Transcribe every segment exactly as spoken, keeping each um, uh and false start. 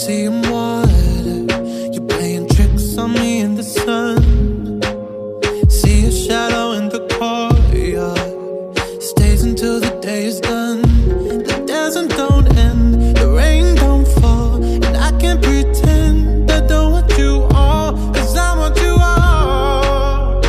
see him water. You're playing tricks on me in the sun. See a shadow in the courtyard. Stays until the day is done. The dancing don't end, the rain don't fall, and I can't pretend I don't want you all, cause I want you all.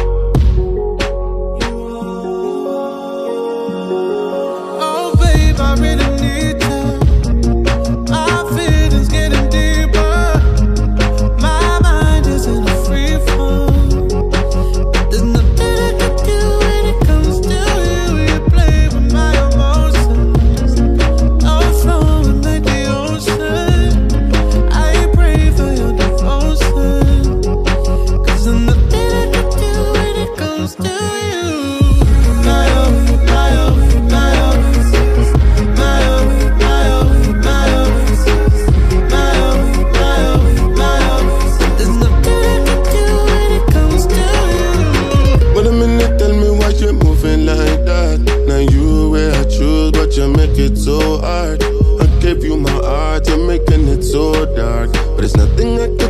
Oh babe, I really need you. My feelings getting deeper. My mind is in a free fall. There's nothing I can do when it comes to you. You play with my emotions. I'm flowing like the ocean. I pray for your devotion, cause there's nothing I can do when it comes to you. My oh, my oh, my oh. My oh, my oh, my oh. My oh, my oh, my oh. There's nothing I can do when it comes to you. But a minute, tell me why you're moving like that. Now you where I choose, but you make it so hard. I gave you my heart, you're making it so dark. But there's nothing I can